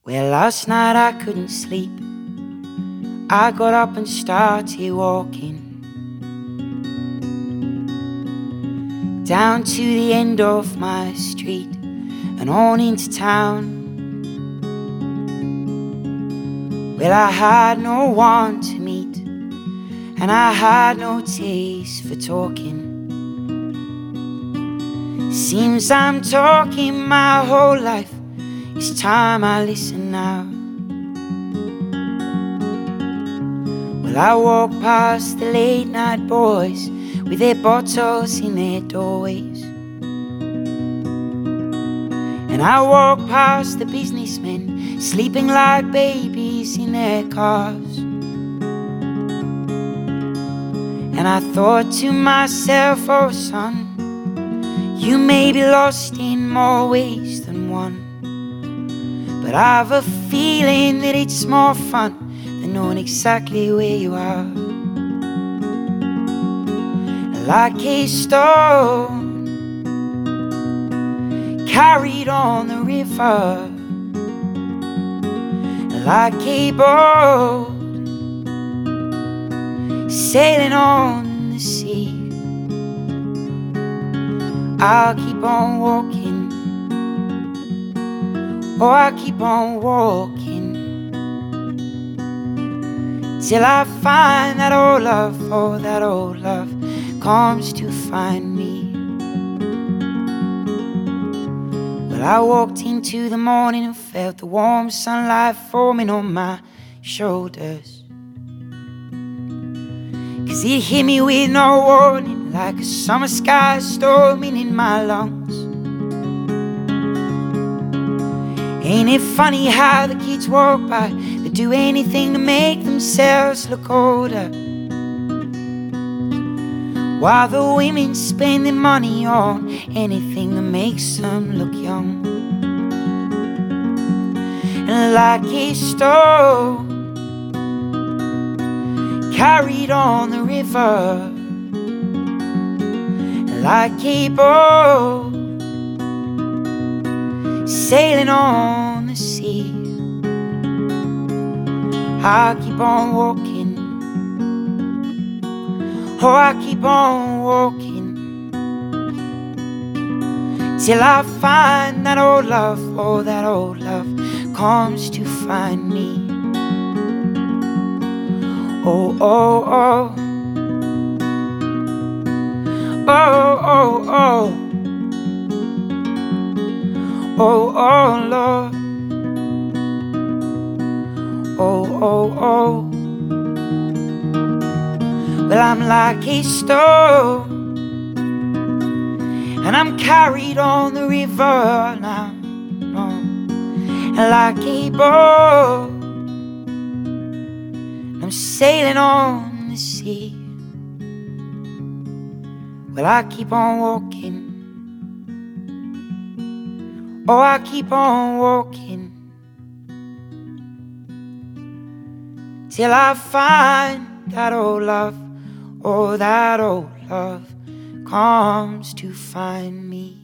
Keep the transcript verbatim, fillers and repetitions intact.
Well, last night I couldn't sleep. I got up and started walking down to the end of my street and on into town. Well, I had no one to meet, and I had no taste for talking. Seems I'm talking my whole life. It's time I listen now. Well, I walk past the late night boys with their bottles in their doorways, and I walk past the businessmen sleeping like babies in their cars. And I thought to myself, oh son, you may be lost in more ways than one, but I've a feeling that it's more fun than knowing exactly where you are. Like a stone carried on the river, like a boat sailing on the sea, I'll keep on walking. Oh, I keep on walking till I find that old love. Oh, that old love comes to find me. Well, I walked into the morning and felt the warm sunlight forming on my shoulders, 'cause it hit me with no warning, like a summer sky storming in my lungs. Ain't it funny how the kids walk by, they do anything to make themselves look older, while the women spend their money on anything that makes them look young. And like a stone carried on the river, like a boat sailing on the sea, I keep on walking. Oh, I keep on walking till I find that old love. Oh, that old love comes to find me. Oh, oh, oh, oh, oh, oh, oh, oh, Lord. Oh, oh, oh. Well, I'm like a stone, and I'm carried on the river now, and like a boat, I'm sailing on the sea. Well, I keep on walking. Oh, I keep on walking till I find that old love. Oh, that old love comes to find me.